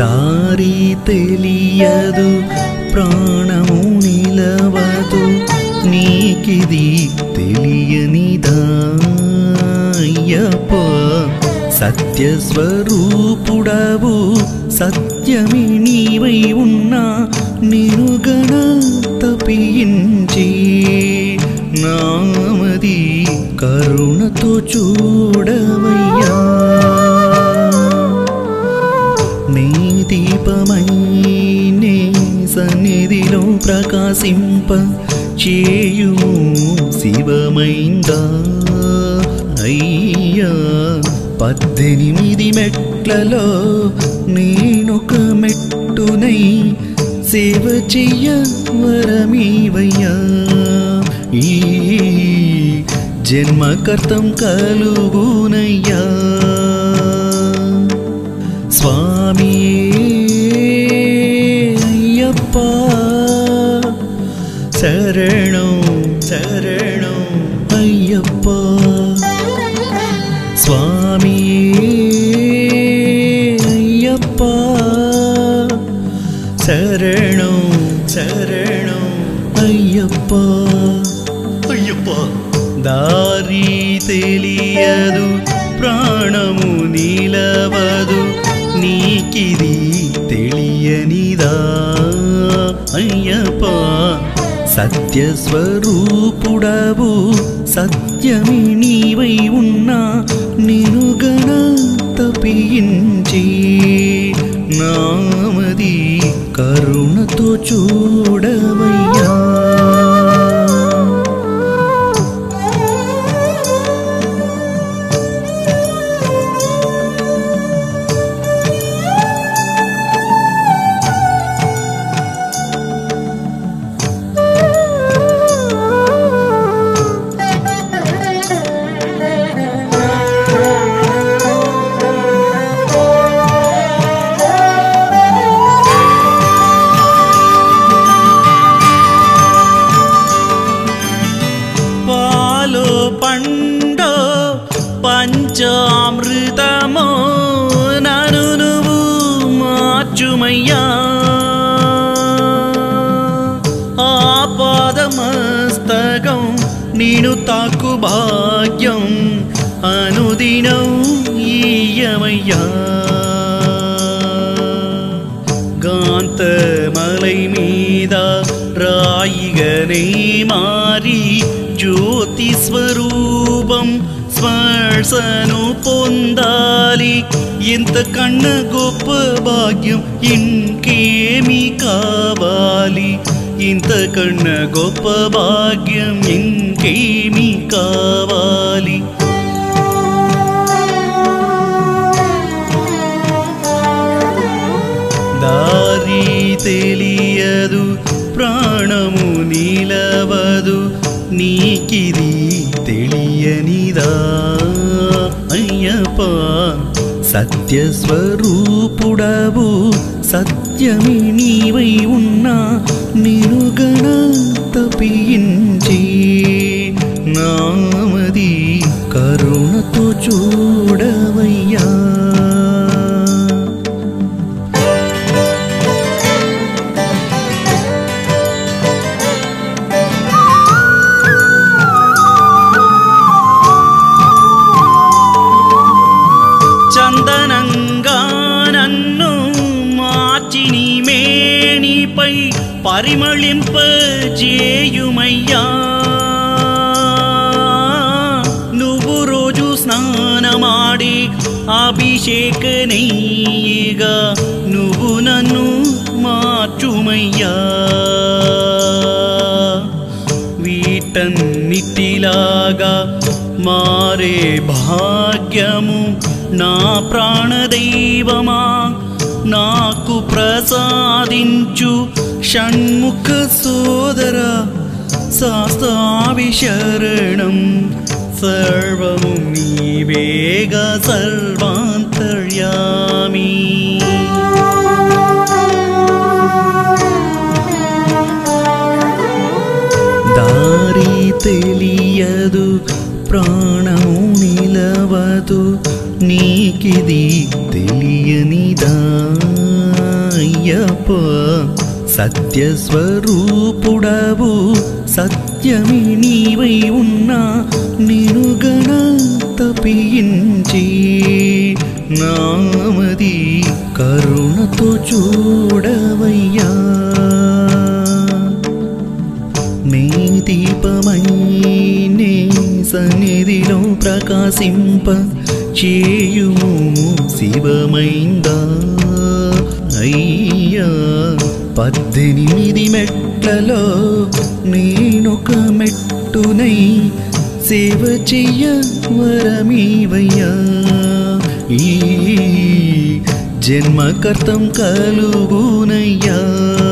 దారి తెలియదు ప్రాణము నిలవదు నీకిది తెలియనిదా అయ్యప్ప సత్యస్వరూపుడవు సత్యమే నీవై ఉన్నా నిరుగణ తపించి నామది కరుణతో చూడవయ్యా నీ దీపమై నీ సన్నిధిలో ప్రకాశింప చేయుము శివమైందా అయ్యా 18 మెట్లలో నేనొక మెట్టునై సేవ చెయ్య వరమీవయ్యా ఈ జన్మకర్తం కలుగునయ్యా స్వామి అయ్యప్ప శరణం శరణం అయ్యప్ప స్వామి అయ్యప్ప శరణం శరణం అయ్యప్ప అయ్యప్ప దారి తెలియదు ప్రాణము నిలవదు నీకిది తెలియనిదా అయ్యప్ప సత్యస్వరూపుడవు సత్యమే నీవై ఉన్నా నిరుగణ తపించి నామది కరుణతో చూడవయ్యా పంచామృతమో నను నువ్వు మార్చుమయ్యా ఆపాదమస్తకం నేను తాకు భాగ్యం అనుదినం ఈయమయ్యా గాంతమలై మీద రాయిగనే మారి జ్యోతి స్వరూపం స్పర్శను పొందాలి ఇంతకన్నా గొప్ప భాగ్యం ఇంకేమి కావాలి ఇంతకన్నా గొప్ప భాగ్యం ఇంకేమి కావాలి దారి తెలియదు ప్రాణము నిలవదు నీకిది తెలియనిదా అయ్యప్ప సత్యస్వరూపుడవు సత్యమే నీవై ఉన్నా నిరుగణ తపించి నామది కరుణతో చూడవయ్యా పరిమళింపజేయుమయ్యా నువ్వు రోజు స్నానమాడి అభిషేకనయ్యగా నువ్వు నన్ను మార్చుమయ్యా వీటన్నిటిలాగా మారే భాగ్యము నా ప్రాణదైవమా నాకు ప్రసాదించు షణ్ముఖ సోదర శాస్త్రావి శరణం సర్వము నీవేగా సర్వాంతర్యామి దారి తెలియదు ప్రాణము నిలవదు నీకిది తెలియనిదా అయ్యప్ప సత్యస్వరూపుడవు సత్యమే నీవై ఉన్నా నిను గణ తపించి నామది కరుణతో చూడవయ్యా నీ దీపమై నీ సన్నిధిలో ప్రకాశింప చేయుము శివమైందా అయ్యా 18 మెట్లలో నేనొక మెట్టునై సేవ చెయ్య వరమీవయ్యా ఈ జన్మకర్తం కలుగునయ్యా